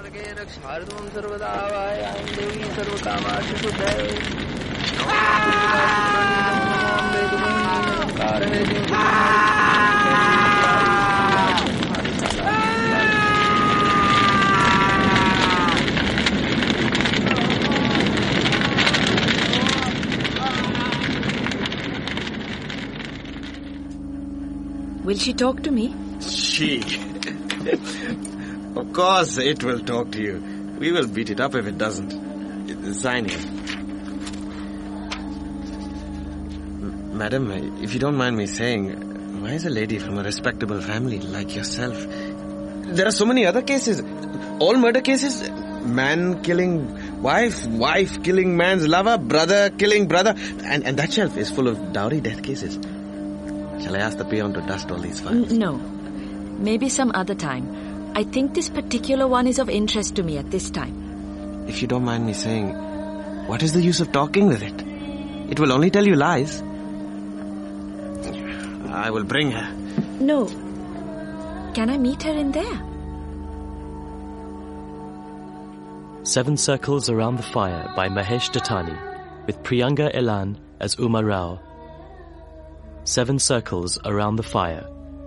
Will she talk to me? She? Of course it will talk to you. We will beat it up if it doesn't. Sign here. Madam, if you don't mind me saying, why is a lady from a respectable family like yourself? There are so many other cases. All murder cases. Man killing wife, wife killing man's lover, brother killing brother. And that shelf is full of dowry death cases. Shall I ask the peon to dust all these files? No. Maybe some other time. I think this particular one is of interest to me at this time. If you don't mind me saying, what is the use of talking with it? It will only tell you lies. I will bring her. No. Can I meet her in there? 7 Circles Around the Fire by Mahesh Dattani, with Priyanka Elan as Uma Rao. 7 Circles Around the Fire.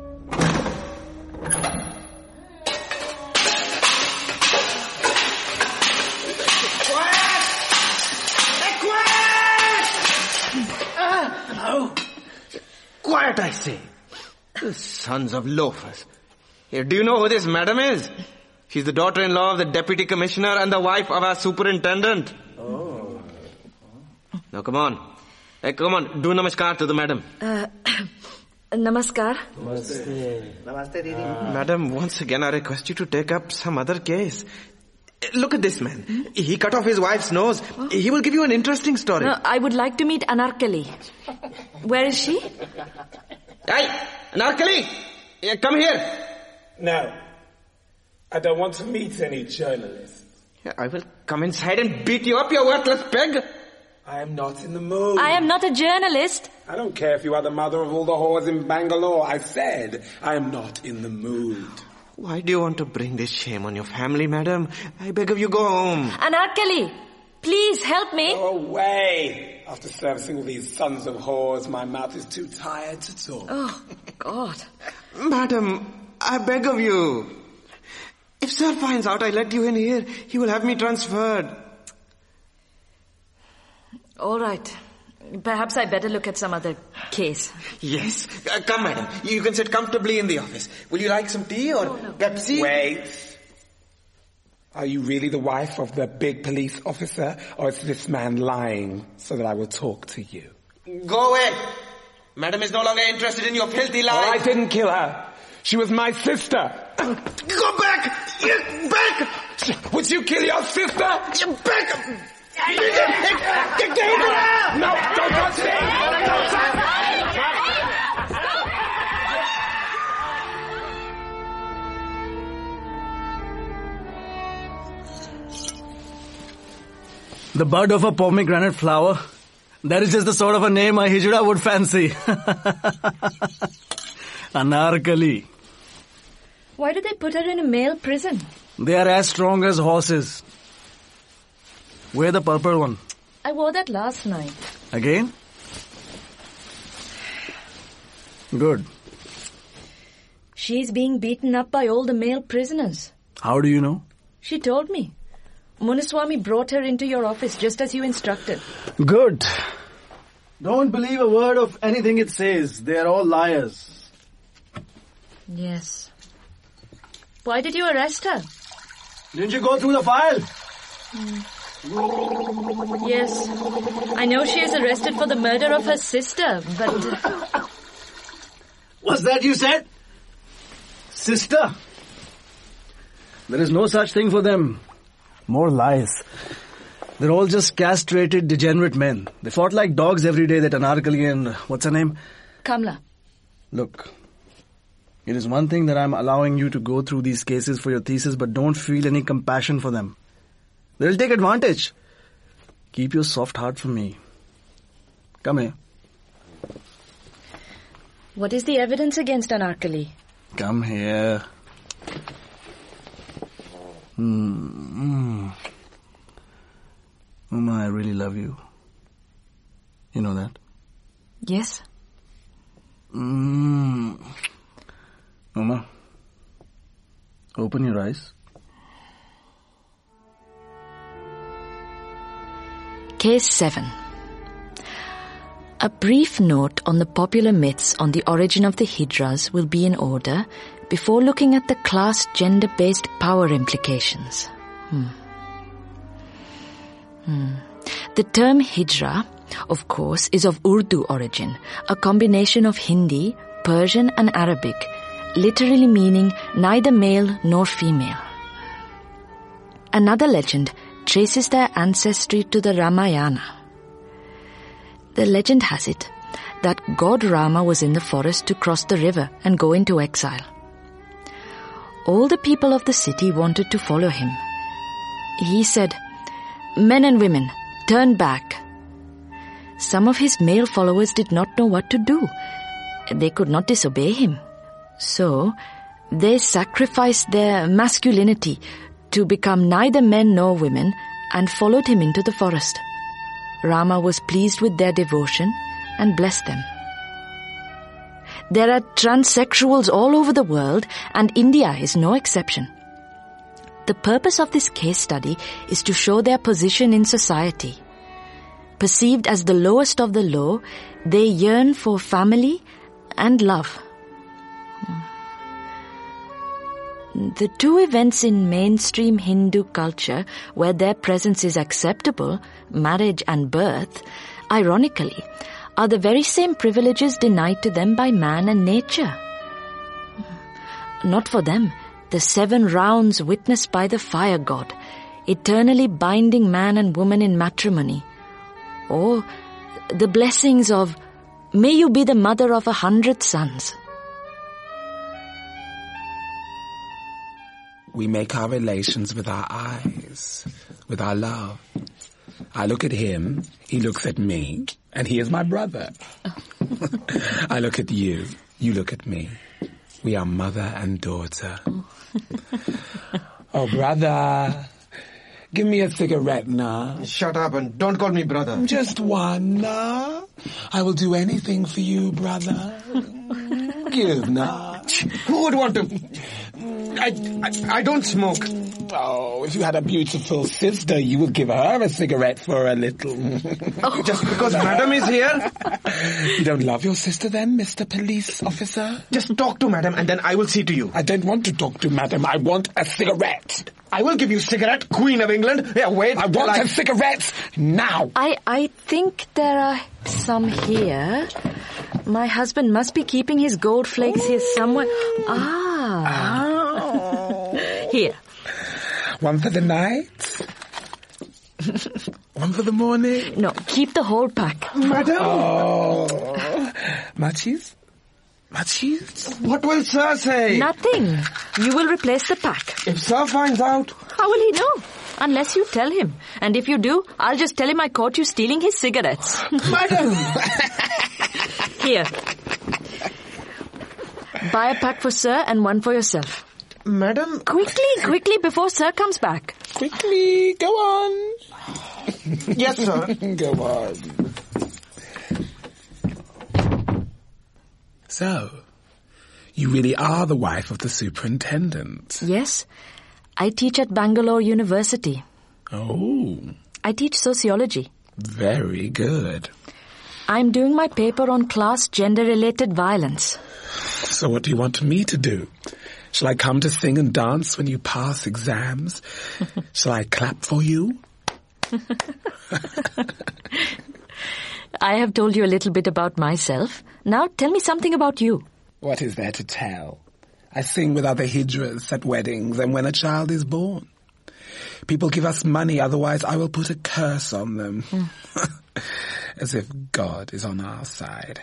Quiet, I say. The sons of loafers. Here, do you know who this madam is? She's the daughter-in-law of the deputy commissioner and the wife of our superintendent. Oh. Now come on. Hey, come on. Do namaskar to the madam. Namaskar. Namaste. Namaste, Didi. Madam, once again I request you to take up some other case. Look at this man. He cut off his wife's nose. He will give you an interesting story. No, I would like to meet Anarkali. Where is she? Hey, Anarkali! Come here. No. I don't want to meet any journalists. I will come inside and beat you up, you worthless pig. I am not in the mood. I am not a journalist. I don't care if you are the mother of all the whores in Bangalore. I said I am not in the mood. Why do you want to bring this shame on your family, madam? I beg of you, go home. Anarkali, please help me. Go away. After servicing all these sons of whores, my mouth is too tired to talk. Oh, God. Madam, I beg of you. If sir finds out I let you in here, he will have me transferred. All right. Perhaps I better look at some other case. Yes. Come, madam. You can sit comfortably in the office. Will you like some tea or Pepsi? Wait. Are you really the wife of the big police officer, or is this man lying so that I will talk to you? Go away. Madam is no longer interested in your filthy lies. Oh, I didn't kill her. She was my sister. Go back! Back! Would you kill your sister? Back! No, don't touch me! Don't touch me! The bud of a pomegranate flower. That is just the sort of a name a hijra would fancy. Anarkali. Why did they put her in a male prison? They are as strong as horses. Wear the purple one. I wore that last night. Again? Good. She's being beaten up by all the male prisoners. How do you know? She told me. Munaswamy brought her into your office just as you instructed. Good. Don't believe a word of anything it says. They are all liars. Yes. Why did you arrest her? Didn't you go through the file? Yes. I know she is arrested for the murder of her sister, but... What's that you said? Sister? There is no such thing for them. More lies. They're all just castrated, degenerate men. They fought like dogs every day, that Anarkali and... what's her name? Kamla. Look, it is one thing that I'm allowing you to go through these cases for your thesis, but don't feel any compassion for them. They'll take advantage. Keep your soft heart for me. Come here. What is the evidence against Anarkali? Come here. Uma, I really love you. You know that? Yes. Uma, open your eyes. Case 7. A brief note on the popular myths on the origin of the Hijras will be in order before looking at the class gender-based power implications. The term Hijra, of course, is of Urdu origin, a combination of Hindi, Persian and Arabic, literally meaning neither male nor female. Another legend traces their ancestry to the Ramayana. The legend has it that God Rama was in the forest to cross the river and go into exile. All the people of the city wanted to follow him. He said, "Men and women, turn back." Some of his male followers did not know what to do. They could not disobey him. So, they sacrificed their masculinity to become neither men nor women and followed him into the forest. Rama was pleased with their devotion and blessed them. There are transsexuals all over the world, and India is no exception. The purpose of this case study is to show their position in society. Perceived as the lowest of the low, they yearn for family and love. The two events in mainstream Hindu culture where their presence is acceptable, marriage and birth, ironically, are the very same privileges denied to them by man and nature. Not for them, the 7 rounds witnessed by the fire god, eternally binding man and woman in matrimony, or the blessings of, "May you be the mother of 100 sons." We make our relations with our eyes, with our love. I look at him, he looks at me, and he is my brother. I look at you, you look at me. We are mother and daughter. Oh, brother, give me a cigarette now. Shut up and don't call me brother. Just one now. I will do anything for you, brother. Give now. Who would want to? I don't smoke. Oh, if you had a beautiful sister, you would give her a cigarette for a little. Just because madam is here? You don't love your sister then, Mr. Police Officer? Just talk to madam and then I will see to you. I don't want to talk to madam. I want a cigarette. I will give you cigarette, Queen of England. Yeah, wait. I want a cigarette now. I think there are some here. My husband must be keeping his gold flakes here somewhere. Here. One for the night? One for the morning? No, keep the whole pack. Madam! Oh. Machis? Machis? What will sir say? Nothing. You will replace the pack. If sir finds out... How will he know? Unless you tell him. And if you do, I'll just tell him I caught you stealing his cigarettes. Madam! Here. Buy a pack for sir and one for yourself. Madam... Quickly, before sir comes back. Quickly, go on. Yes, sir. Go on. So, you really are the wife of the superintendent? Yes. I teach at Bangalore University. Oh. I teach sociology. Very good. I'm doing my paper on class gender-related violence. So what do you want me to do? Shall I come to sing and dance when you pass exams? Shall I clap for you? I have told you a little bit about myself. Now tell me something about you. What is there to tell? I sing with other hijras at weddings and when a child is born. People give us money, otherwise I will put a curse on them. As if God is on our side.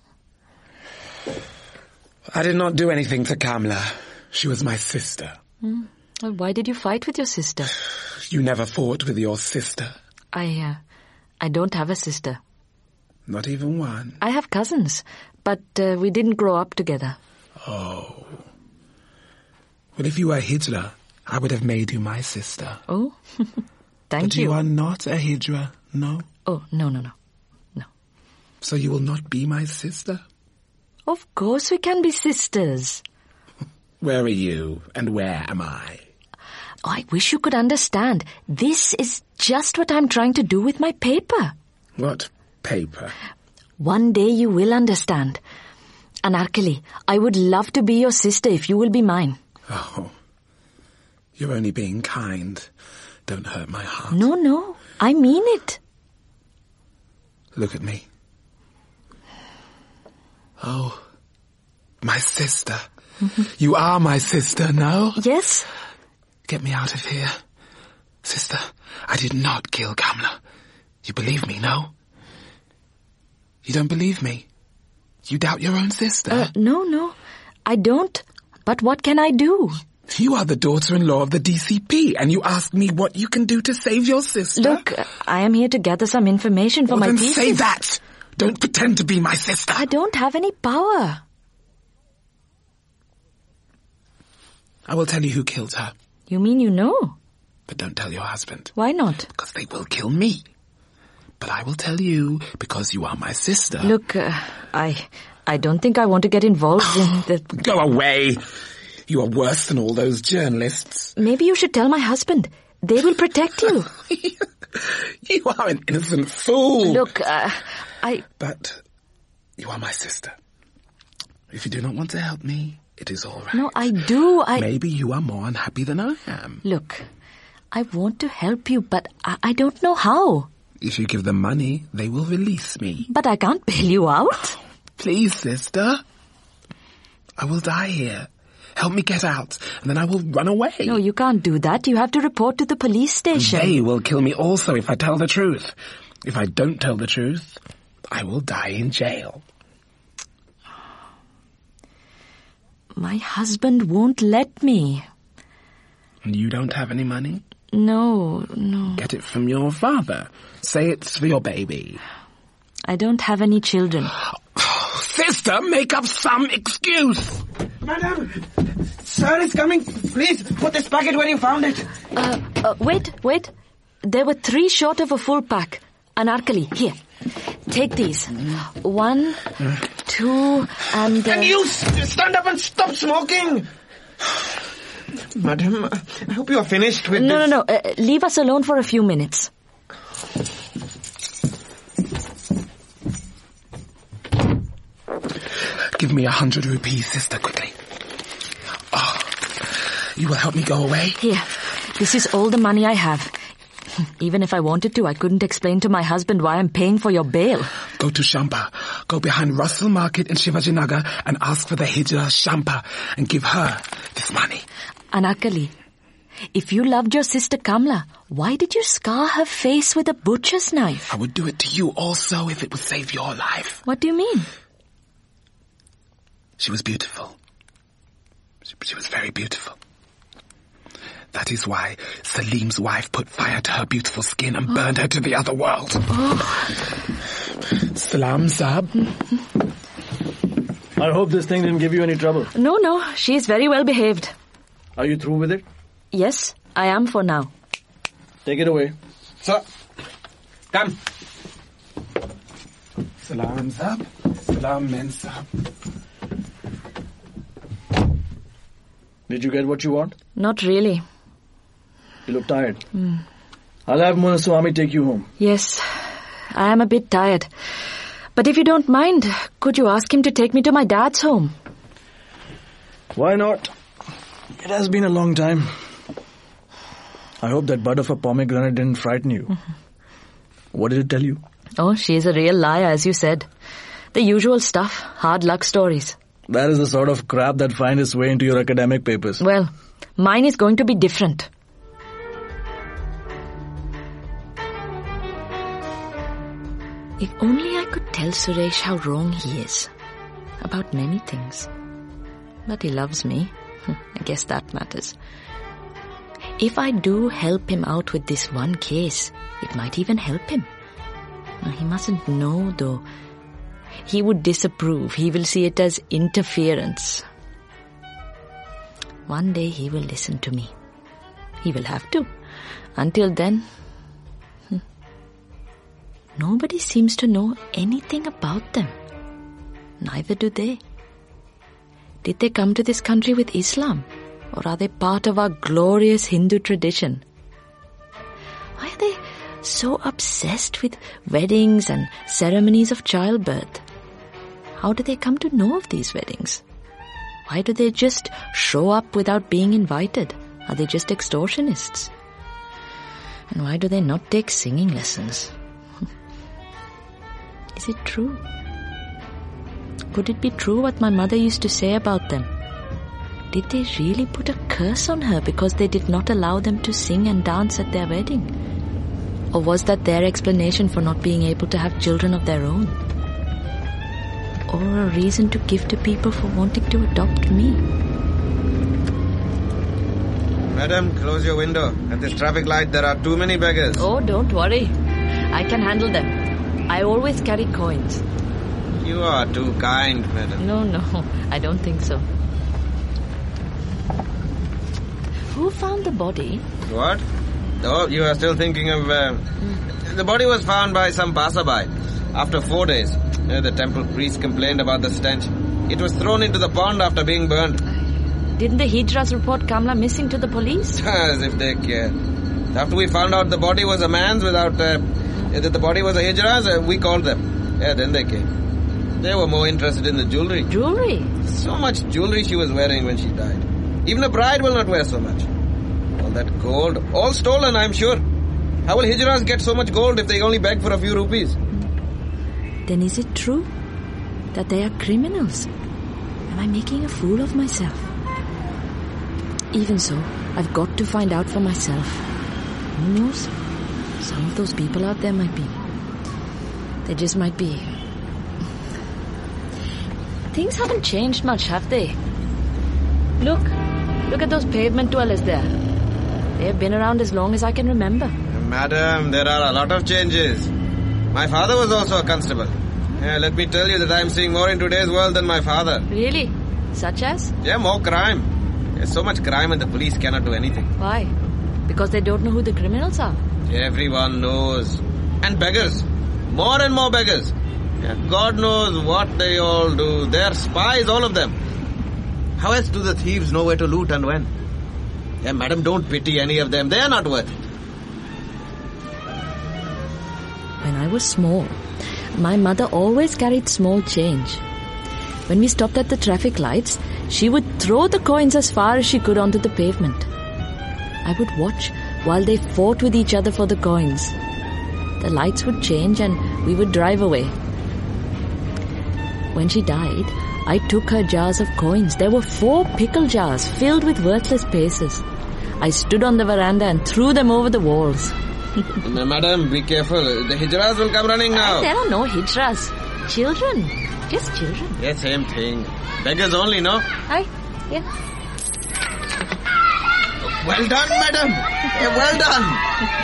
I did not do anything to Kamla. She was my sister. Well, why did you fight with your sister? You never fought with your sister. I don't have a sister. Not even one? I have cousins, but we didn't grow up together. Oh. Well, if you were Hijra, I would have made you my sister. Oh, thank But you are not a Hijra, no? Oh, no. So you will not be my sister? Of course we can be sisters. Where are you and where am I? Oh, I wish you could understand. This is just what I'm trying to do with my paper. What paper? One day you will understand. Anarkali, I would love to be your sister if you will be mine. Oh, you're only being kind. Don't hurt my heart. No, I mean it. Look at me. Oh, my sister. You are my sister, no? Yes? Get me out of here. Sister, I did not kill Kamla. You believe me, no? You don't believe me? You doubt your own sister? No, I don't. But what can I do? You are the daughter-in-law of the DCP, and you ask me what you can do to save your sister? Look, I am here to gather some information for my then thesis. say that! Don't pretend to be my sister! I don't have any power. I will tell you who killed her. You mean you know? But don't tell your husband. Why not? Because they will kill me. But I will tell you because you are my sister. Look, I don't think I want to get involved in the... Go away! You are worse than all those journalists. Maybe you should tell my husband. They will protect you. You are an innocent fool. Look, But you are my sister. If you do not want to help me, it is all right. No, I do. Maybe you are more unhappy than I am. Look, I want to help you, but I don't know how. If you give them money, they will release me. But I can't bail you out. Please, sister. I will die here. Help me get out, and then I will run away. No, you can't do that. You have to report to the police station. They will kill me also if I tell the truth. If I don't tell the truth, I will die in jail. My husband won't let me. And you don't have any money? No. Get it from your father. Say it's for your baby. I don't have any children. Sister, make up some excuse. Madam, sir is coming. Please, put this packet where you found it. Wait. There were 3 short of a full pack. Anarkali, here. Take these. 1, 2, and... Can you stand up and stop smoking? Madam, I hope you are finished with this. No. Leave us alone for a few minutes. Give me 100 rupees, sister, quickly. Oh, you will help me go away? Here. This is all the money I have. Even if I wanted to, I couldn't explain to my husband why I'm paying for your bail. Go to Shampa. Go behind Russell Market in Shivajinagar and ask for the Hijra Shampa and give her this money. Anarkali, if you loved your sister Kamla, why did you scar her face with a butcher's knife? I would do it to you also if it would save your life. What do you mean? She was beautiful. She was very beautiful. That is why Salim's wife put fire to her beautiful skin and burned her to the other world. Salam, Sahab. I hope this thing didn't give you any trouble. No, she is very well behaved. Are you through with it? Yes, I am for now. Take it away. Sir, come. Salam, Sahab. Salam, men, Sahab. Did you get what you want? Not really. You look tired. I'll have Munaswamy take you home. Yes, I am a bit tired. But if you don't mind, could you ask him to take me to my dad's home? Why not? It has been a long time. I hope that bud of a pomegranate didn't frighten you. What did it tell you? Oh, she is a real liar, as you said. The usual stuff, hard luck stories. That is the sort of crap that finds its way into your academic papers. Well, mine is going to be different. If only I could tell Suresh how wrong he is. About many things. But he loves me. I guess that matters. If I do help him out with this one case, it might even help him. He mustn't know, though. He would disapprove. He will see it as interference. One day he will listen to me. He will have to. Until then, nobody seems to know anything about them. Neither do they. Did they come to this country with Islam? Or are they part of our glorious Hindu tradition? Why are they so obsessed with weddings and ceremonies of childbirth? How do they come to know of these weddings? Why do they just show up without being invited? Are they just extortionists? And why do they not take singing lessons? Is it true? Could it be true what my mother used to say about them? Did they really put a curse on her because they did not allow them to sing and dance at their wedding? Or was that their explanation for not being able to have children of their own? Or a reason to give to people for wanting to adopt me? Madam, close your window. At this traffic light, there are too many beggars. Oh, don't worry. I can handle them. I always carry coins. You are too kind, madam. No, I don't think so. Who found the body? What? Oh, you are still thinking of... The body was found by some passerby. After 4 days, the temple priest complained about the stench. It was thrown into the pond after being burned. Didn't the Hijras report Kamla missing to the police? As if they care. After we found out the body was a man's that the body was a Hijra's, we called them. Yeah, then they came. They were more interested in the jewelry. Jewelry? So much jewelry she was wearing when she died. Even a bride will not wear so much. All that gold, all stolen, I'm sure. How will Hijras get so much gold if they only beg for a few rupees? Then is it true that they are criminals? Am I making a fool of myself? Even so, I've got to find out for myself. Who knows? Some of those people out there might be. They just might be. Things haven't changed much, have they? Look at those pavement dwellers there. They have been around as long as I can remember. Madam, there are a lot of changes. My father was also a constable. Let me tell you that I'm seeing more in today's world than my father. Really? Such as? Yeah, more crime. There's so much crime and the police cannot do anything. Why? Because they don't know who the criminals are? Everyone knows. And beggars. More and more beggars. Yeah, God knows what they all do. They're spies, all of them. How else do the thieves know where to loot and when? Yeah, madam, don't pity any of them. They are not worth it. When I was small, my mother always carried small change. When we stopped at the traffic lights, she would throw the coins as far as she could onto the pavement. I would watch while they fought with each other for the coins. The lights would change and we would drive away. When she died, I took her jars of coins. There were 4 pickle jars filled with worthless pieces. I stood on the veranda and threw them over the walls. Madam, be careful. The Hijras will come running now. There are no Hijras. Children. Just children. Yeah, same thing. Beggars only, no? Hi. Yeah. Well done, madam. Yeah, well done.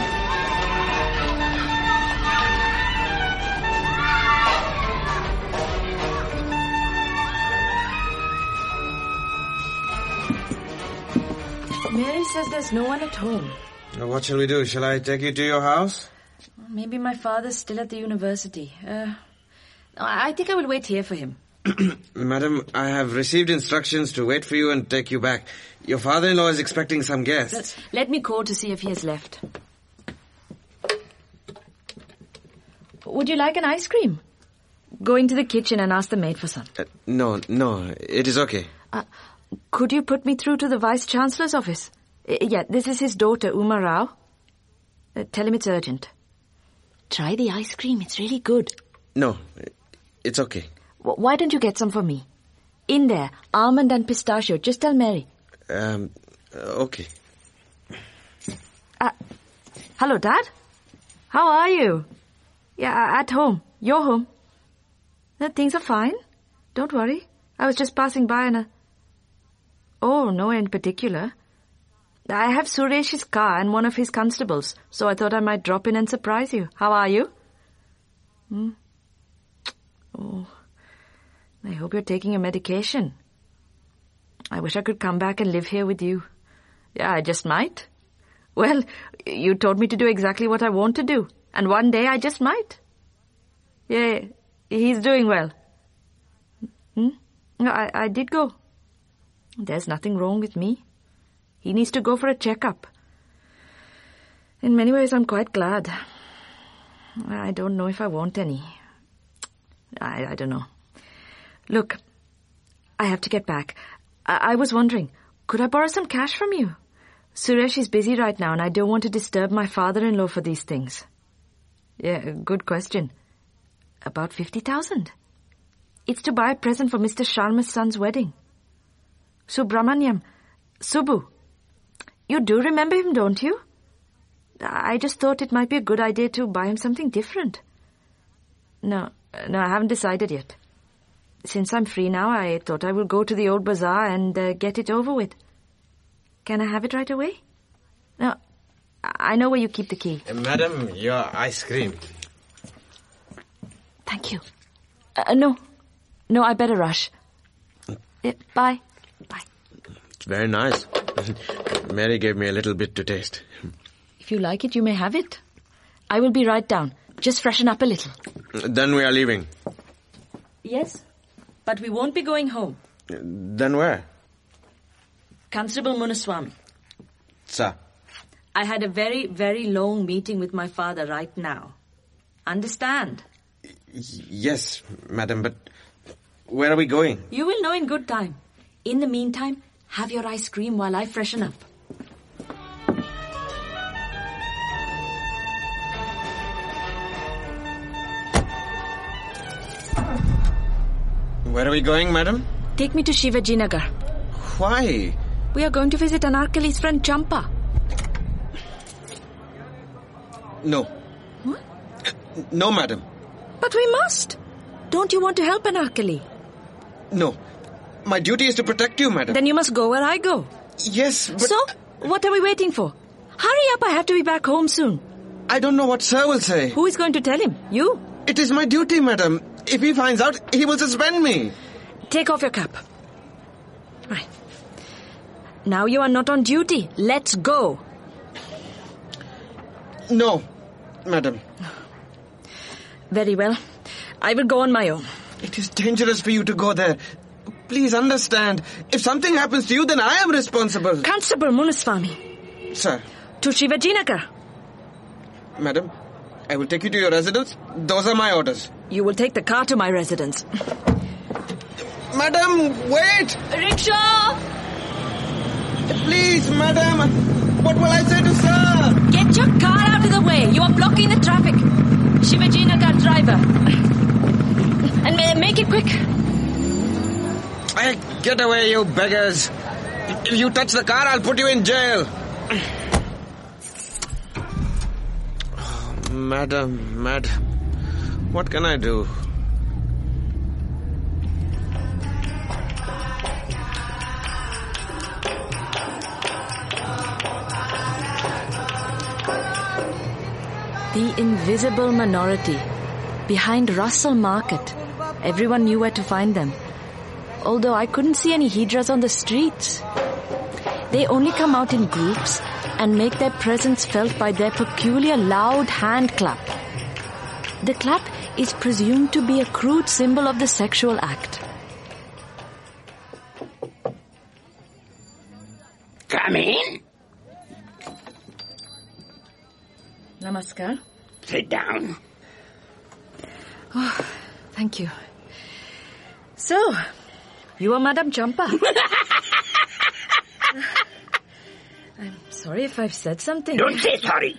Mary says there's no one at home. What shall we do? Shall I take you to your house? Maybe my father's still at the university. I think I will wait here for him. Madam, I have received instructions to wait for you and take you back. Your father-in-law is expecting some guests. Let me call to see if he has left. Would you like an ice cream? Go into the kitchen and ask the maid for some. No, it is okay. Could you put me through to the Vice-Chancellor's office? Yeah, this is his daughter, Uma Rao. Tell him it's urgent. Try the ice cream, it's really good. No, it's okay. Why don't you get some for me? In there, almond and pistachio. Just tell Mary. Okay. Hello, Dad? How are you? Yeah, at home. You're home. Things are fine. Don't worry. I was just passing by and... Oh, no in particular. I have Suresh's car and one of his constables, so I thought I might drop in and surprise you. How are you? Oh, I hope you're taking your medication. I wish I could come back and live here with you. Yeah, I just might. Well, you told me to do exactly what I want to do. And one day I just might. Yeah, he's doing well. No, I did go. There's nothing wrong with me. He needs to go for a checkup. In many ways, I'm quite glad. I don't know if I want any. I don't know. Look, I have to get back. I was wondering, could I borrow some cash from you? Suresh is busy right now and I don't want to disturb my father-in-law for these things. Yeah, good question. About 50,000. It's to buy a present for Mr. Sharma's son's wedding. Subramanyam. Subbu. You do remember him, don't you? I just thought it might be a good idea to buy him something different. No, I haven't decided yet. Since I'm free now, I thought I will go to the old bazaar and get it over with. Can I have it right away? No, I know where you keep the key. Madam, your ice cream. Thank you. No, I better rush. Bye. Bye. It's very nice. Mary gave me a little bit to taste. If you like it, you may have it. I will be right down. Just freshen up a little. Then we are leaving. Yes, but we won't be going home. Then where? Constable Munaswamy. Sir. I had a very, very long meeting with my father right now. Understand? Yes, madam, but where are we going? You will know in good time. In the meantime, have your ice cream while I freshen up. Where are we going, madam? Take me to Shivaji Nagar. Why? We are going to visit Anarkali's friend Champa. No. What? No, madam. But we must. Don't you want to help Anarkali? No. My duty is to protect you, madam. Then you must go where I go. Yes, but... So, what are we waiting for? Hurry up, I have to be back home soon. I don't know what sir will say. Who is going to tell him? You? It is my duty, madam. If he finds out, he will suspend me. Take off your cap. Right. Now you are not on duty. Let's go. No, madam. Very well. I will go on my own. It is dangerous for you to go there. Please understand. If something happens to you, then I am responsible. Constable Munaswamy. Sir. To Shivaji Nagar. Madam, I will take you to your residence. Those are my orders. You will take the car to my residence. Madam, wait! Rickshaw! Please, madam. What will I say to sir? Get your car out of the way. You are blocking the traffic. Shivaji Nagar driver. And make it quick. Hey, get away, you beggars. If you touch the car, I'll put you in jail. Oh, madam. What can I do? The invisible minority. Behind Russell Market. Everyone knew where to find them. Although I couldn't see any hijras on the streets. They only come out in groups and make their presence felt by their peculiar loud hand clap. The clap is presumed to be a crude symbol of the sexual act. Come in. Namaskar. Sit down. Oh, thank you. So, you are Madam Champa. I'm sorry if I've said something. Don't say sorry.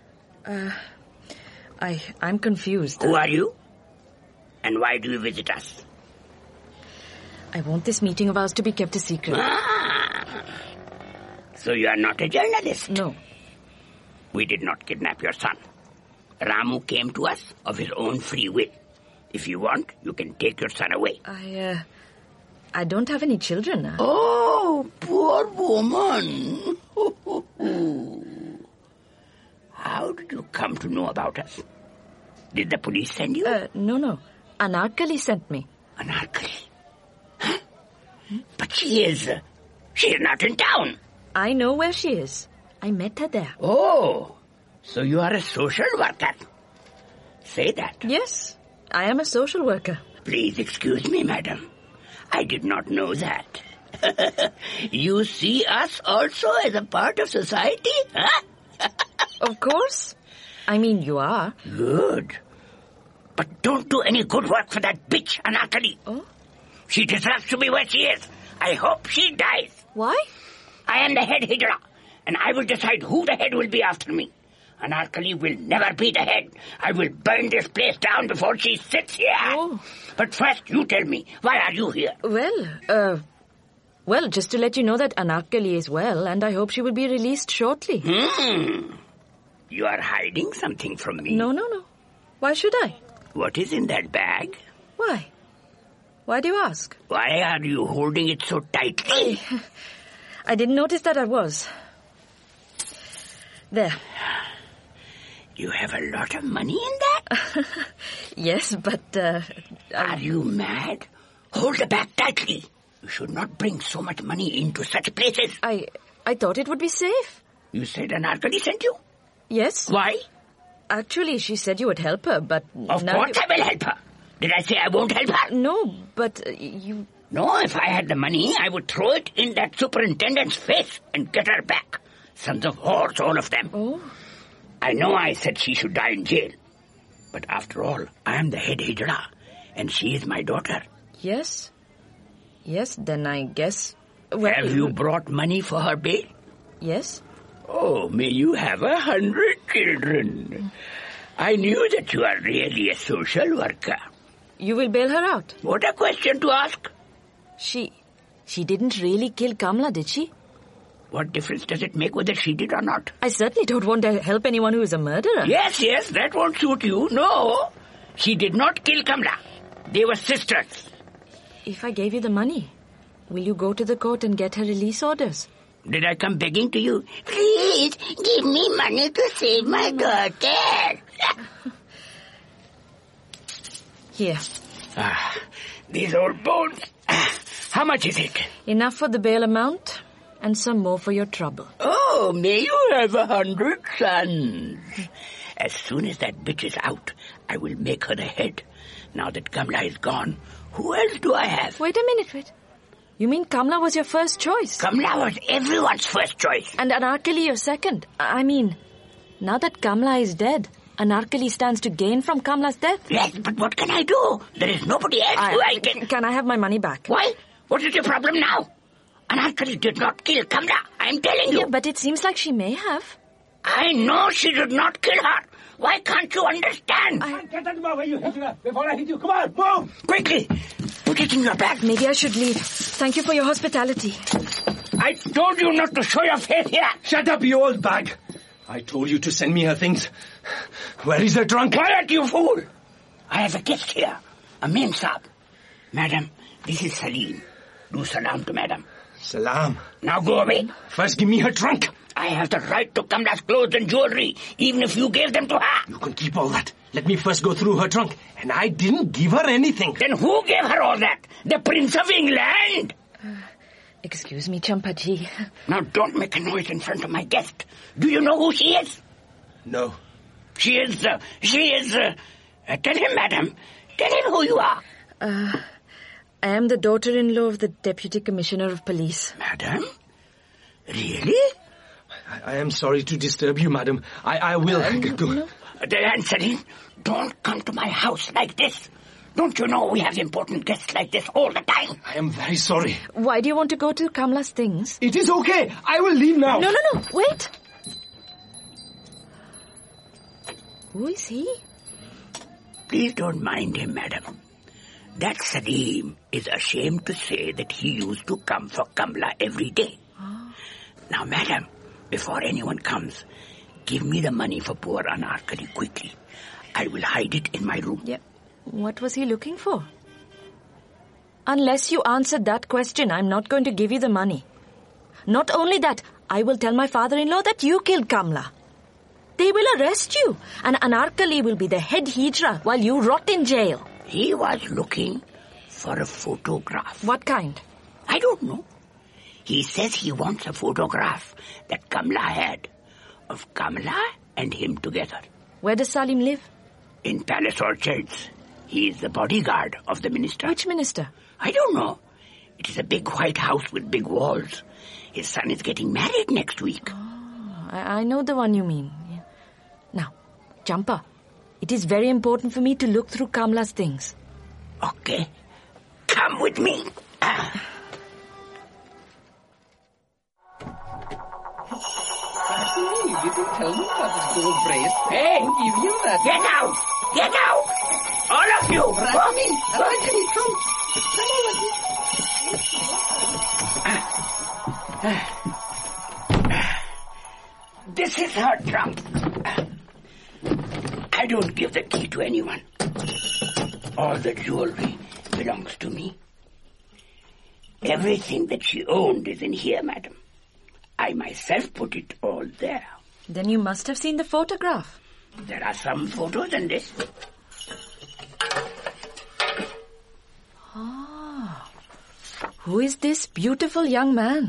I'm confused. Who are you? And why do you visit us? I want this meeting of ours to be kept a secret. So you are not a journalist? No. We did not kidnap your son. Ramu came to us of his own free will. If you want, you can take your son away. I don't have any children. Oh, poor woman. How did you come to know about us? Did the police send you? No. Anarkali sent me. Anarkali? Huh? But she is not in town. I know where she is. I met her there. Oh, so you are a social worker. Say that. Yes, I am a social worker. Please excuse me, madam. I did not know that. You see us also as a part of society, huh? Of course. I mean, you are. Good. But don't do any good work for that bitch, Anarkali. Oh? She deserves to be where she is. I hope she dies. Why? I am the head Hijra, and I will decide who the head will be after me. Anarkali will never be the head. I will burn this place down before she sits here. Oh. But first, you tell me, why are you here? Well, just to let you know that Anarkali is well, and I hope she will be released shortly. You are hiding something from me. No. Why should I? What is in that bag? Why? Why do you ask? Why are you holding it so tightly? I didn't notice that I was. There. You have a lot of money in that? Yes, but... Are you mad? Hold the bag tightly. You should not bring so much money into such places. I thought it would be safe. You said Anarkali sent you? Yes. Why? Actually, she said you would help her, but... Of course I will help her. Did I say I won't help her? No, but you... No, if I had the money, I would throw it in that superintendent's face and get her back. Sons of whores, all of them. Oh. I know I said she should die in jail. But after all, I am the head Hijra, and she is my daughter. Yes. Yes, then I guess... Well, have you brought money for her bail? Yes. Oh, may you have 100 children. I knew that you are really a social worker. You will bail her out? What a question to ask. She didn't really kill Kamla, did she? What difference does it make whether she did or not? I certainly don't want to help anyone who is a murderer. Yes, that won't suit you. No, she did not kill Kamla. They were sisters. If I gave you the money, will you go to the court and get her release orders? Did I come begging to you? Please, give me money to save my daughter. Here. These old bones. How much is it? Enough for the bail amount and some more for your trouble. Oh, may you have 100 sons. As soon as that bitch is out, I will make her the head. Now that Kamla is gone, who else do I have? Wait a minute. You mean Kamla was your first choice? Kamla was everyone's first choice. And Anarkali your second. I mean, now that Kamla is dead, Anarkali stands to gain from Kamla's death. Yes, but what can I do? There is nobody else who I can... Can I have my money back? Why? What is your problem now? Anarkali did not kill Kamla. I'm telling you. Yeah, but it seems like she may have. I know she did not kill her. Why can't you understand? Get that away, you Hitler, before I hit you. Come on, move! Quickly! Put it in your bag. Maybe I should leave. Thank you for your hospitality. I told you not to show your face here. Shut up, you old bag. I told you to send me her things. Where is the trunk? Quiet, you fool! I have a guest here. A main sahib. Madam, this is Salim. Do salam to madam. Salam. Now go away. First give me her trunk. I have the right to Kamla's clothes and jewelry, even if you gave them to her. You can keep all that. Let me first go through her trunk. And I didn't give her anything. Then who gave her all that? The Prince of England? Excuse me, Champaji. Now don't make a noise in front of my guest. Do you know who she is? No. She is, tell him, madam. Tell him who you are. I am the daughter-in-law of the Deputy Commissioner of Police. Madam? Really? I am sorry to disturb you, madam. I will go. No. And Salim, don't come to my house like this. Don't you know we have important guests like this all the time? I am very sorry. Why do you want to go to Kamla's things? It is okay. I will leave now. No. Wait. Who is he? Please don't mind him, madam. That Salim is ashamed to say that he used to come for Kamla every day. Oh. Now, madam, before anyone comes, give me the money for poor Anarkali quickly. I will hide it in my room. Yeah. What was he looking for? Unless you answer that question, I'm not going to give you the money. Not only that, I will tell my father-in-law that you killed Kamla. They will arrest you, and Anarkali will be the head Hijra while you rot in jail. He was looking for a photograph. What kind? I don't know. He says he wants a photograph that Kamla had of Kamala and him together. Where does Salim live? In Palace Orchards. He is the bodyguard of the minister. Which minister? I don't know. It is a big white house with big walls. His son is getting married next week. Oh, I know the one you mean. Yeah. Now, Champa, it is very important for me to look through Kamala's things. Okay. Come with me. You didn't tell me about this gold bracelet. Hey, Who gave you that? Get out! Get out! All of you! Rajni, come. This is her trunk. I don't give the key to anyone. All the jewelry belongs to me. Everything that she owned is in here, madam. I myself put it all there. Then you must have seen the photograph. There are some photos in this. Ah, who is this beautiful young man?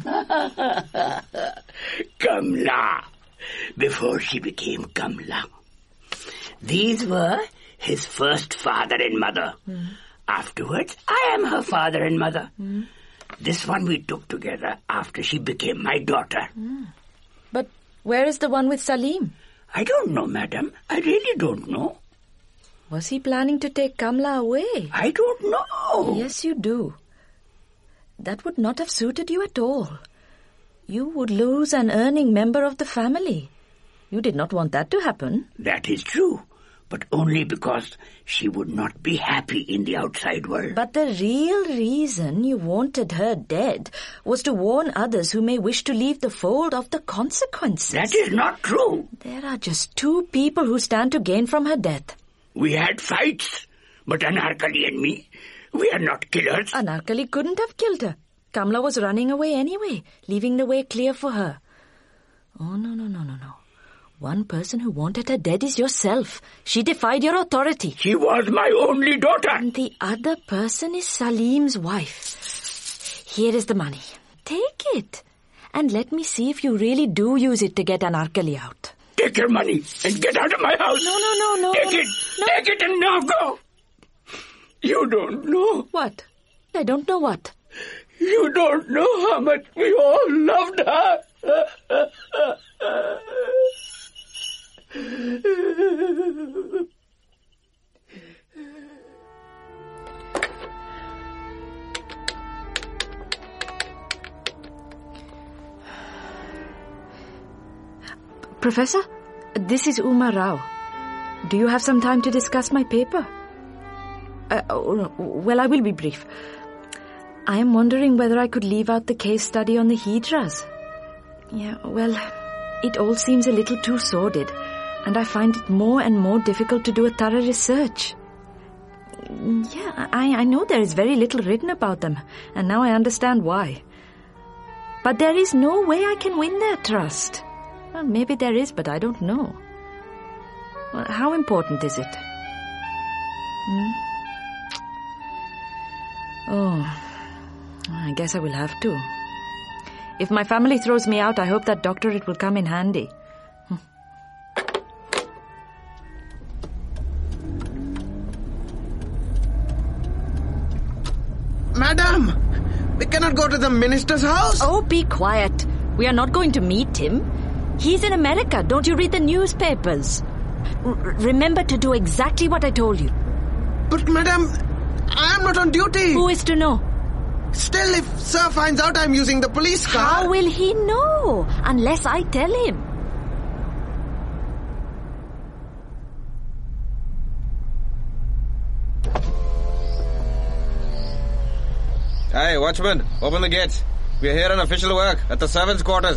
Kamla. Before she became Kamla. These were his first father and mother. Afterwards, I am her father and mother. This one we took together after she became my daughter. But where is the one with Salim? I don't know, madam. I really don't know. Was he planning to take Kamla away? I don't know. Yes, you do. That would not have suited you at all. You would lose an earning member of the family. You did not want that to happen. That is true, but only because she would not be happy in the outside world. But the real reason you wanted her dead was to warn others who may wish to leave the fold of the consequences. That is not true. There are just two people who stand to gain from her death. We had fights, but Anarkali and me, we are not killers. Anarkali couldn't have killed her. Kamla was running away anyway, leaving the way clear for her. Oh, no. One person who wanted her dead is yourself. She defied your authority. She was my only daughter. And the other person is Salim's wife. Here is the money. Take it. And let me see if you really do use it to get Anarkali out. Take your money and get out of my house. No. Take it. No. Take it and now go. You don't know. What? I don't know what. You don't know how much we all loved her. Professor, this is Uma Rao. Do you have some time to discuss my paper? Well, I will be brief. I am wondering whether I could leave out the case study on the Hydras. Yeah, well, it all seems a little too sordid, and I find it more and more difficult to do a thorough research. Yeah, I know there is very little written about them, and now I understand why. But there is no way I can win their trust. Well, maybe there is, but I don't know. Well, how important is it? Oh, I guess I will have to. If my family throws me out, I hope that doctorate will come in handy. Madam, we cannot go to the minister's house. Oh, be quiet. We are not going to meet him. He's in America. Don't you read the newspapers? Remember to do exactly what I told you. But madam, I am not on duty. Who is to know? Still, if sir finds out I'm using the police car... How will he know? Unless I tell him. Hey, watchman, open the gates. We are here on official work at the servants' quarters.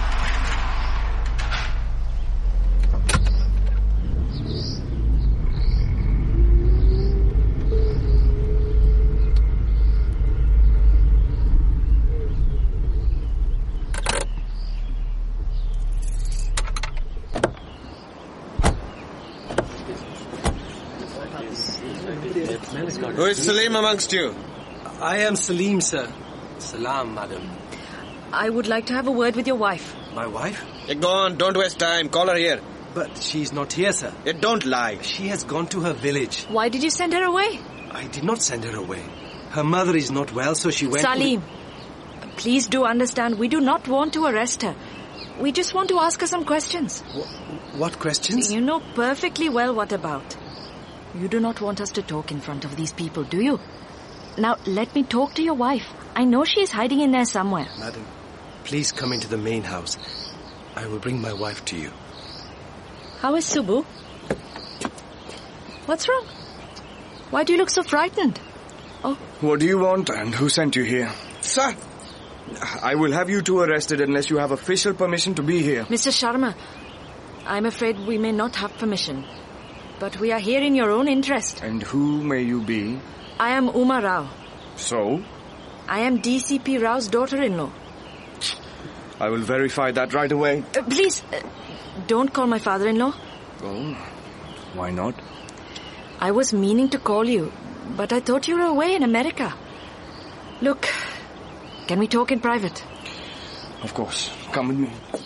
Who is Salim amongst you? I am Salim, sir. Salam, madam. I would like to have a word with your wife. My wife? Go on, don't waste time. Call her here. But she's not here, sir. Don't lie. She has gone to her village. Why did you send her away? I did not send her away. Her mother is not well, so she went... Salim, please do understand, we do not want to arrest her. We just want to ask her some questions. What questions? You know perfectly well what about. You do not want us to talk in front of these people, do you? Now, let me talk to your wife. I know she is hiding in there somewhere. Madam, please come into the main house. I will bring my wife to you. How is Subbu? What's wrong? Why do you look so frightened? Oh. What do you want and who sent you here? Sir! I will have you two arrested unless you have official permission to be here. Mr. Sharma, I'm afraid we may not have permission. But we are here in your own interest. And who may you be? I am Uma Rao. So? I am DCP Rao's daughter-in-law. I will verify that right away. Please, don't call my father-in-law. Oh, why not? I was meaning to call you, but I thought you were away in America. Look, can we talk in private? Of course. Come with me.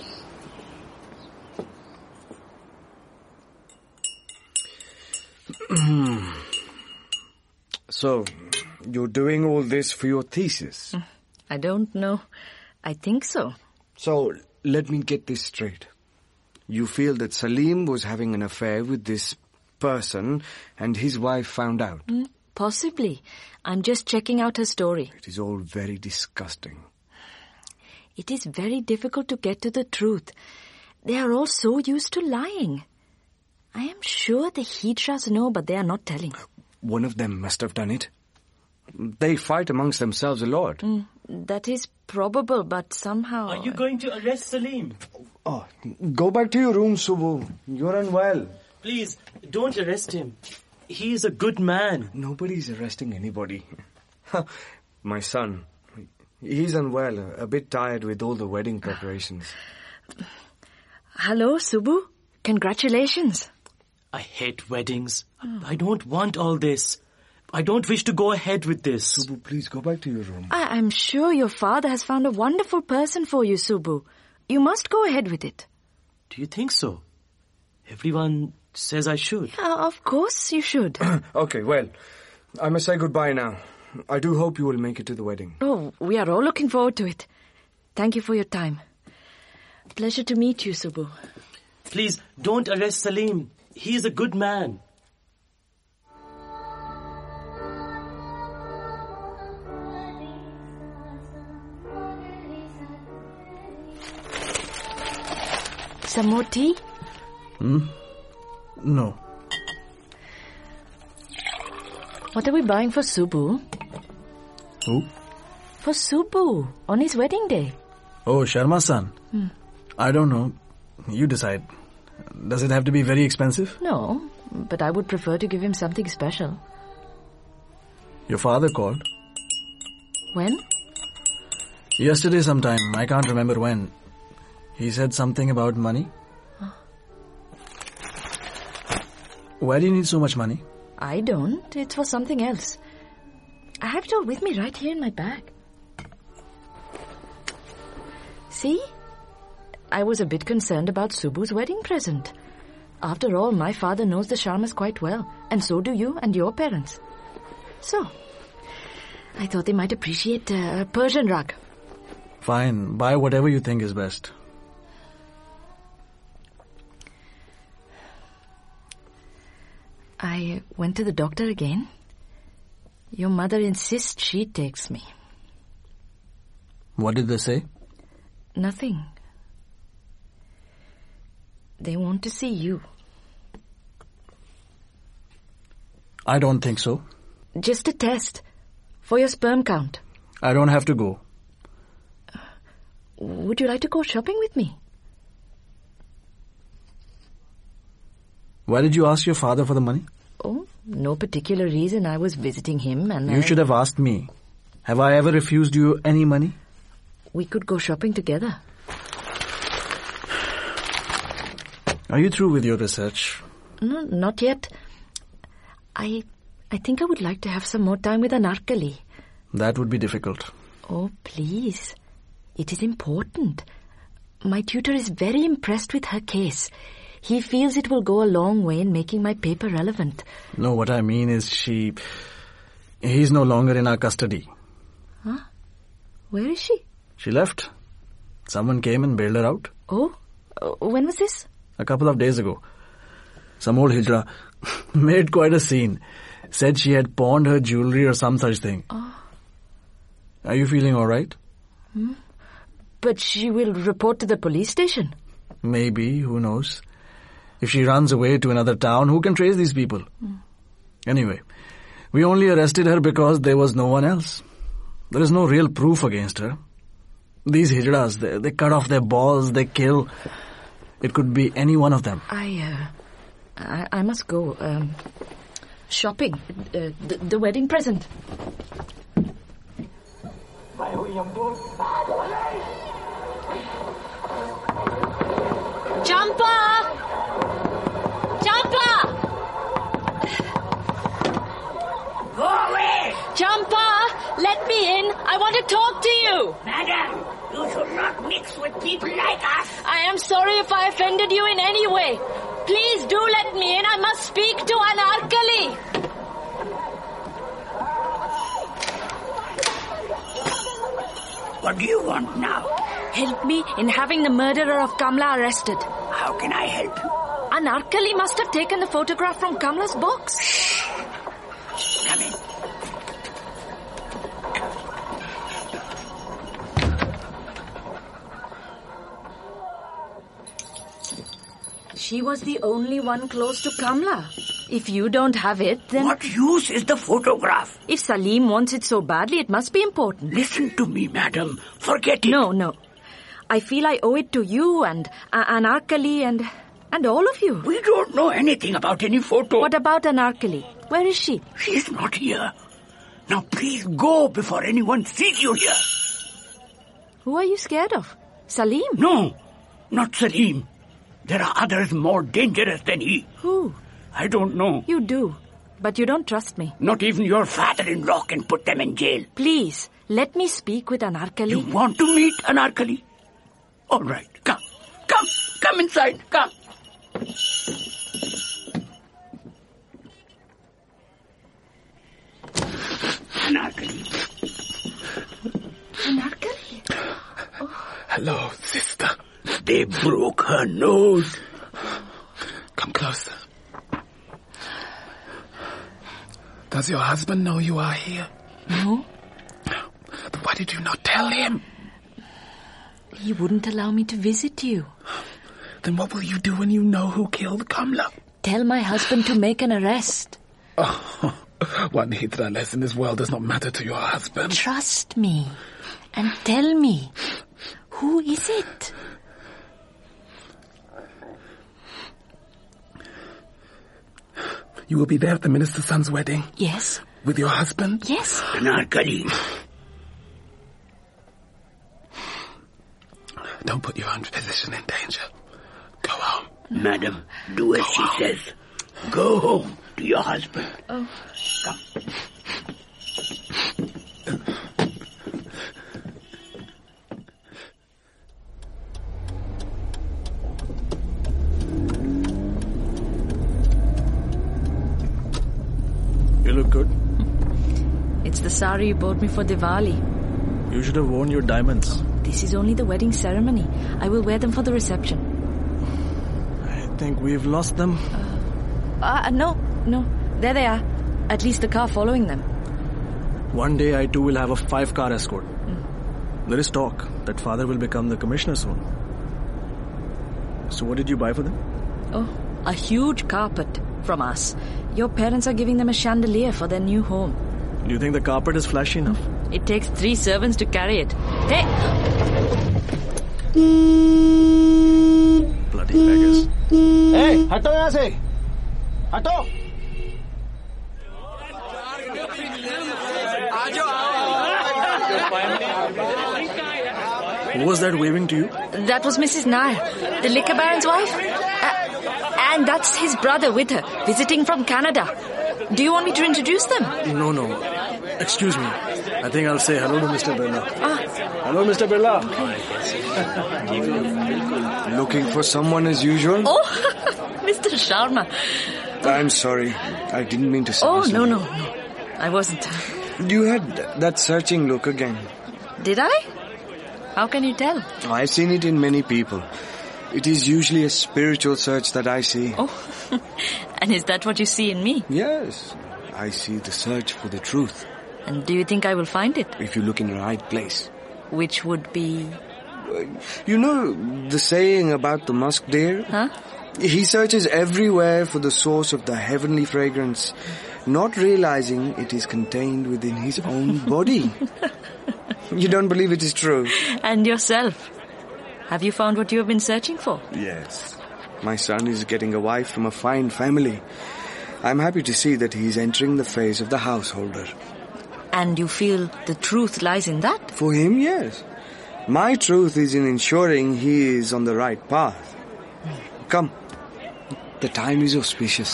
So, you're doing all this for your thesis? I don't know. I think so. So, let me get this straight. You feel that Salim was having an affair with this person and his wife found out? Possibly. I'm just checking out her story. It is all very disgusting. It is very difficult to get to the truth. They are all so used to lying. I am sure the Hijras know, but they are not telling. One of them must have done it. They fight amongst themselves a lot. That is probable, but somehow... Are you going to arrest Salim? Oh, go back to your room, Subbu. You're unwell. Please, don't arrest him. He is a good man. Nobody's arresting anybody. My son, he's unwell, a bit tired with all the wedding preparations. Hello, Subbu. Congratulations. I hate weddings. I don't want all this. I don't wish to go ahead with this. Subbu, please go back to your room. I'm sure your father has found a wonderful person for you, Subbu. You must go ahead with it. Do you think so? Everyone says I should. Yeah, of course you should. Okay, well, I must say goodbye now. I do hope you will make it to the wedding. Oh, we are all looking forward to it. Thank you for your time. Pleasure to meet you, Subbu. Please, don't arrest Salim. He is a good man. Some more tea? No. What are we buying for Subbu? Who? For Subbu, on his wedding day. Oh, Sharma-san. I don't know. You decide. Does it have to be very expensive? No, but I would prefer to give him something special. Your father called. When? Yesterday sometime. I can't remember when. He said something about money. Why do you need so much money? I don't. It's for something else. I have it all with me right here in my bag. See? I was a bit concerned about Subbu's wedding present. After all, my father knows the Sharmas quite well, and so do you and your parents. So, I thought they might appreciate a Persian rug. Fine, buy whatever you think is best. I went to the doctor again. Your mother insists she takes me. What did they say? Nothing. They want to see you. I don't think so. Just a test. For your sperm count. I don't have to go. Would you like to go shopping with me? Why did you ask your father for the money? Oh, no particular reason. I was visiting him and You should have asked me. Have I ever refused you any money? We could go shopping together. Are you through with your research? No, not yet. I think I would like to have some more time with Anarkali. That would be difficult. Oh, please. It is important. My tutor is very impressed with her case. He feels it will go a long way in making my paper relevant. No, what I mean is he's no longer in our custody. Huh? Where is she? She left. Someone came and bailed her out. Oh? When was this? A couple of days ago. Some old hijra made quite a scene. Said she had pawned her jewelry or some such thing. Oh. Are you feeling all right? But she will report to the police station. Maybe, who knows? If she runs away to another town, who can trace these people? Anyway, we only arrested her because there was no one else. There is no real proof against her. These hijras, they cut off their balls, they kill. It could be any one of them. I must go. Shopping. The wedding present. Champa! Champa! Go away! Champa! Let me in! I want to talk to you! Madam, you should not mix with people like us. I am sorry if I offended you in any way. Please do let me in. I must speak to Anarkali. What do you want now? Help me in having the murderer of Kamla arrested. How can I help you? Anarkali must have taken the photograph from Kamla's box. Come in. She was the only one close to Kamla. If you don't have it, then... What use is the photograph? If Salim wants it so badly, it must be important. Listen to me, madam. Forget it. No. I feel I owe it to you and Anarkali and all of you. We don't know anything about any photo. What about Anarkali? Where is she? She's not here. Now please go before anyone sees you here. Who are you scared of? Salim? No, not Salim. There are others more dangerous than he. Who? I don't know. You do, but you don't trust me. Not even your father-in-law can put them in jail. Please, let me speak with Anarkali. You want to meet Anarkali? All right, come inside, come. Anarkali. Oh. Hello, sister. They broke her nose. Come closer. Does your husband know you are here? No. Why did you not tell him? He wouldn't allow me to visit you. Then what will you do when you know who killed Kamla? Tell my husband to make an arrest. Oh, one hijra less in this world does not matter to your husband. Trust me and tell me, who is it? You will be there at the minister's son's wedding? Yes. With your husband? Yes. Anarkali. Don't put your own position in danger. Go home. Madam, do as she says. Go home to your husband. Oh. Come. You look good. It's the sari you bought me for Diwali. You should have worn your diamonds. This is only the wedding ceremony. I will wear them for the reception. I think we've lost them. No. There they are. At least the car following them. One day I too will have a 5-car escort. There is talk that father will become the commissioner soon. So what did you buy for them? Oh, a huge carpet from us. Your parents are giving them a chandelier for their new home. Do you think the carpet is flashy enough? It takes 3 servants to carry it. Hey! Bloody beggars. Hey, हटो यहाँ से, हटो. Who was that waving to you? That was Mrs. Nair, the liquor baron's wife. And that's his brother with her, visiting from Canada. Do you want me to introduce them? No. Excuse me. I think I'll say hello to Mr. Birla. Hello, Mr. Birla. Looking for someone as usual? Oh, Mr. Sharma. I'm sorry. I didn't mean to say Oh, so. no. I wasn't. You had that searching look again. Did I? How can you tell? I've seen it in many people. It is usually a spiritual search that I see. Oh, and is that what you see in me? Yes. I see the search for the truth. And do you think I will find it? If you look in the right place. Which would be... You know the saying about the musk deer? Huh? He searches everywhere for the source of the heavenly fragrance, not realizing it is contained within his own body. You don't believe it is true? And yourself. Have you found what you have been searching for? Yes. My son is getting a wife from a fine family. I'm happy to see that he is entering the phase of the householder. And you feel the truth lies in that? For him, yes. My truth is in ensuring he is on the right path. Come. The time is auspicious.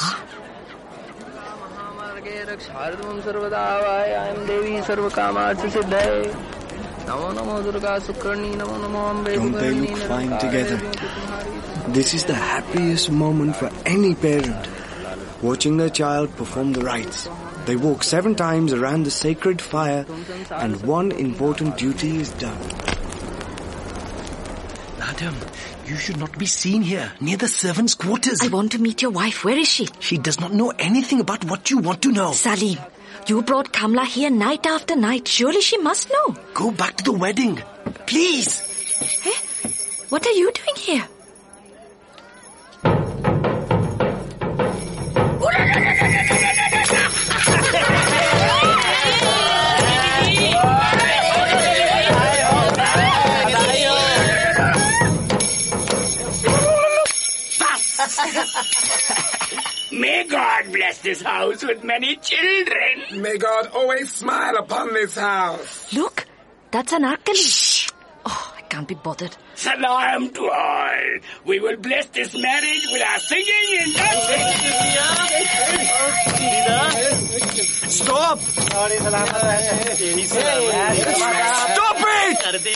Don't they look fine together? This is the happiest moment for any parent. Watching their child perform the rites. They walk 7 times around the sacred fire, and one important duty is done. Madam, you should not be seen here, near the servants' quarters. I want to meet your wife. Where is she? She does not know anything about what you want to know. Salim, you brought Kamla here night after night. Surely she must know. Go back to the wedding. Please. Eh? What are you doing here? May God bless this house with many children. May God always smile upon this house. Look, that's Anarkali. Shh. Oh, I can't be bothered. Salam to all. We will bless this marriage with our singing and dancing. Stop! Stop it!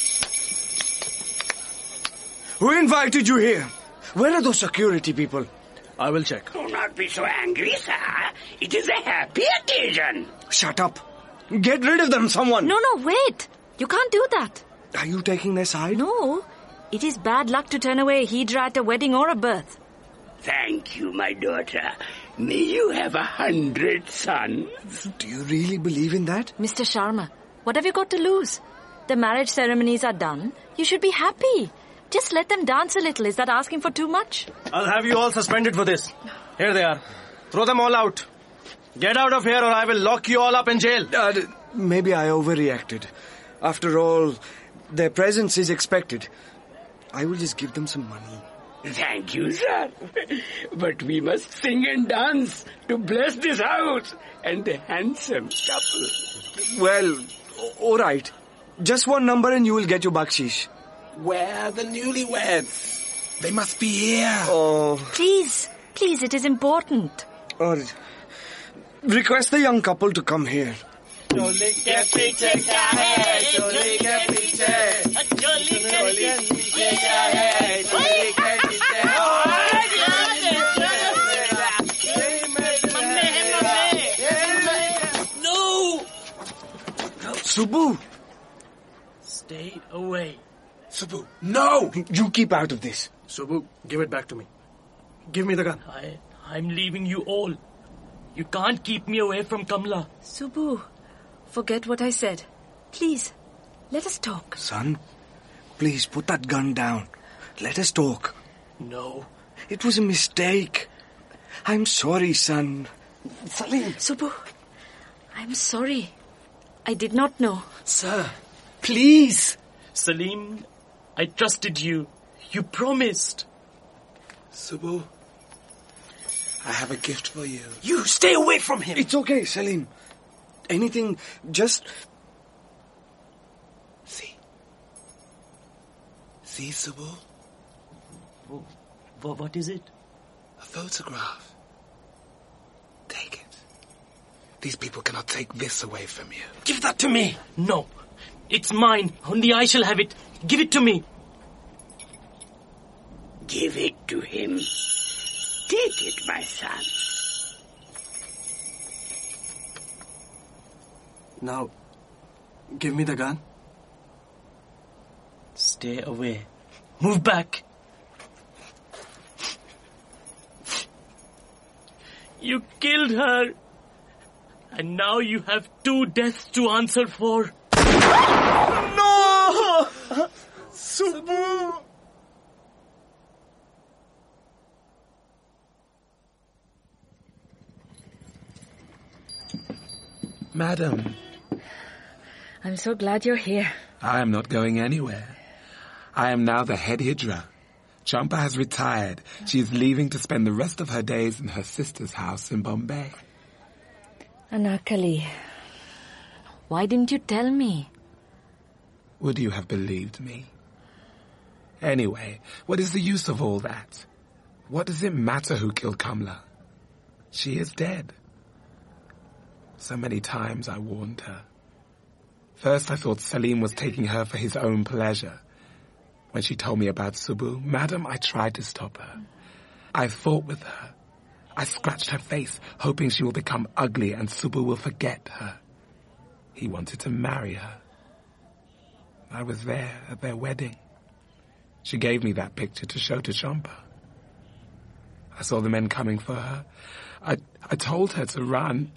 Who invited you here? Where are those security people? I will check. Do not be so angry, sir. It is a happy occasion. Shut up. Get rid of them, someone. No, wait. You can't do that. Are you taking their side? No. It is bad luck to turn away a Hijra at a wedding or a birth. Thank you, my daughter. May you have 100 sons. Do you really believe in that? Mr. Sharma, what have you got to lose? The marriage ceremonies are done. You should be happy. Just let them dance a little. Is that asking for too much? I'll have you all suspended for this. Here they are. Throw them all out. Get out of here or I will lock you all up in jail. Maybe I overreacted. After all, their presence is expected. I will just give them some money. Thank you, sir. But we must sing and dance to bless this house and the handsome couple. Well, all right. Just one number and you will get your bakshish. Where are the newlyweds? They must be here. Oh. Please, it is important. Request the young couple to come here. No! Subbu! Stay away. Subbu, no! You keep out of this. Subbu, give it back to me. Give me the gun. I'm leaving you all. You can't keep me away from Kamla. Subbu, forget what I said. Please, let us talk. Son, please put that gun down. Let us talk. No. It was a mistake. I'm sorry, son. Salim. Subbu, I'm sorry. I did not know. Sir, please. Salim, I trusted you. You promised. Subbu, I have a gift for you. You stay away from him. It's okay, Salim. Anything, just... See, Subbu? What is it? A photograph. Take it. These people cannot take this away from you. Give that to me. No. It's mine. Only I shall have it. Give it to me. Give it to him. Take it, my son. Now, give me the gun. Stay away. Move back. You killed her. And now you have 2 deaths to answer for. No! Subbu! Madam, I'm so glad you're here. I am not going anywhere. I am now the head Hijra. Champa has retired. She is leaving to spend the rest of her days in her sister's house in Bombay. Anarkali, why didn't you tell me? Would you have believed me? Anyway, what is the use of all that? What does it matter who killed Kamla? She is dead. So many times I warned her. First I thought Salim was taking her for his own pleasure. When she told me about Subbu, madam, I tried to stop her. I fought with her. I scratched her face, hoping she will become ugly and Subbu will forget her. He wanted to marry her. I was there at their wedding. She gave me that picture to show to Champa. I saw the men coming for her. I told her to run.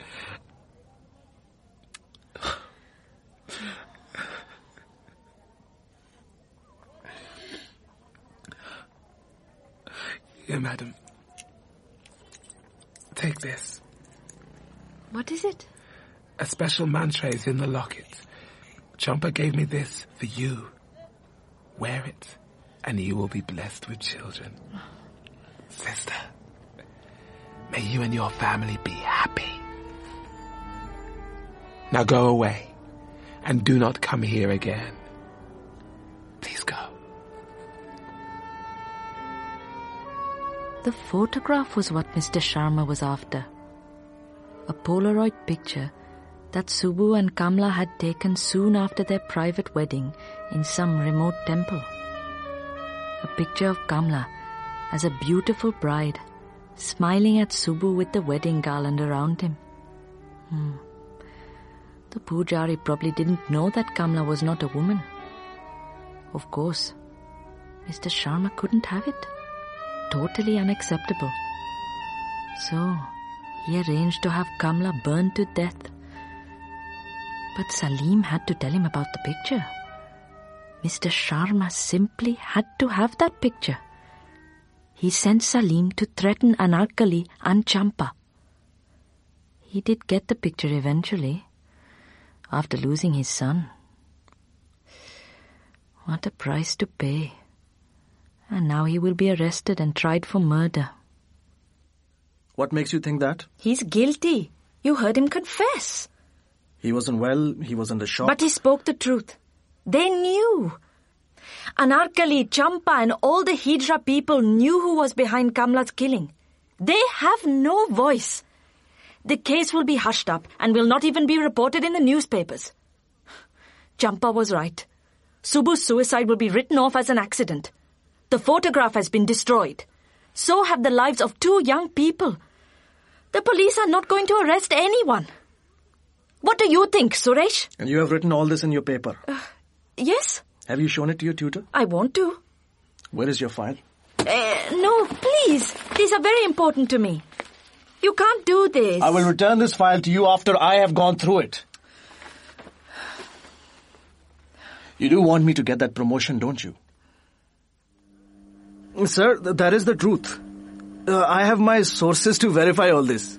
Here, madam. Take this. What is it? A special mantra is in the locket. Champa gave me this for you. Wear it, and you will be blessed with children. Sister, may you and your family be happy. Now go away, and do not come here again. Please go. The photograph was what Mr. Sharma was after. A Polaroid picture that Subbu and Kamla had taken soon after their private wedding in some remote temple. A picture of Kamla as a beautiful bride, smiling at Subbu with the wedding garland around him. The Pujari probably didn't know that Kamla was not a woman. Of course, Mr. Sharma couldn't have it. Totally unacceptable. So, he arranged to have Kamla burned to death. But Salim had to tell him about the picture. Mr. Sharma simply had to have that picture. He sent Salim to threaten Anarkali and Champa. He did get the picture eventually, after losing his son. What a price to pay. And now he will be arrested and tried for murder. What makes you think that? He's guilty. You heard him confess. He wasn't well, he was under shock. But he spoke the truth. They knew. Anarkali, Champa and all the Hijra people knew who was behind Kamla's killing. They have no voice. The case will be hushed up and will not even be reported in the newspapers. Champa was right. Subbu's suicide will be written off as an accident. The photograph has been destroyed. So have the lives of 2 young people. The police are not going to arrest anyone. What do you think, Suresh? And you have written all this in your paper? Yes. Have you shown it to your tutor? I want to. Where is your file? No, please. These are very important to me. You can't do this. I will return this file to you after I have gone through it. You do want me to get that promotion, don't you? Sir, that is the truth. I have my sources to verify all this.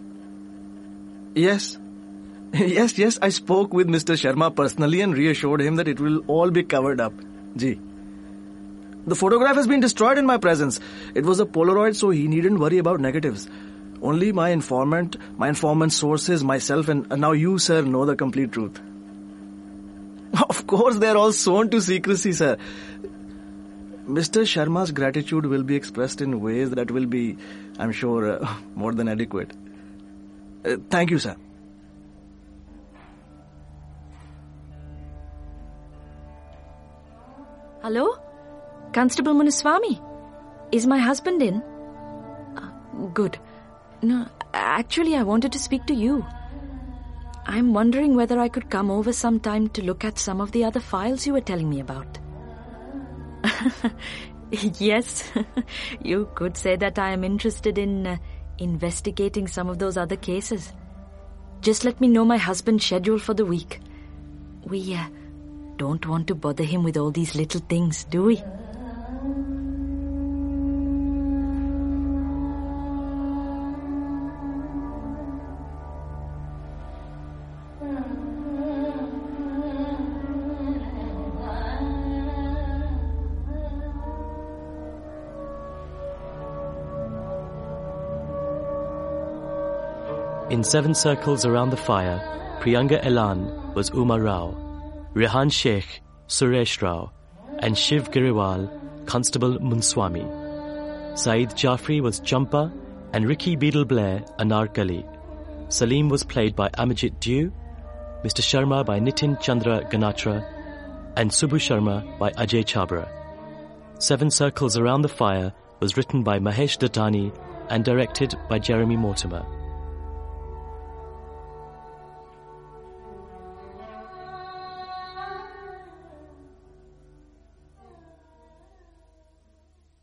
Yes. Yes, I spoke with Mr. Sharma personally and reassured him that it will all be covered up. Ji. The photograph has been destroyed in my presence. It was a Polaroid, so he needn't worry about negatives. Only my informant's sources, myself, and now you, sir, know the complete truth. Of course, they are all sworn to secrecy, sir. Mr. Sharma's gratitude will be expressed in ways that will be, I'm sure, more than adequate. Thank you, sir. Hello? Constable Munuswamy? Is my husband in? Good. No, actually I wanted to speak to you. I'm wondering whether I could come over sometime to look at some of the other files you were telling me about. Yes, you could say that I am interested in investigating some of those other cases. Just let me know my husband's schedule for the week. We don't want to bother him with all these little things, do we? In 7 circles around the fire, Priyanga Elan was Uma Rao, Rehan Sheikh, Suresh Rao, and Shiv Giriwal, Constable Munuswamy. Saeed Jafri was Champa, and Ricky Beadle Blair, Anarkali. Salim was played by Amajit Dew, Mr. Sharma by Nitin Chandra Ganatra, and Subbu Sharma by Ajay Chabra. 7 Circles Around the Fire was written by Mahesh Dattani and directed by Jeremy Mortimer.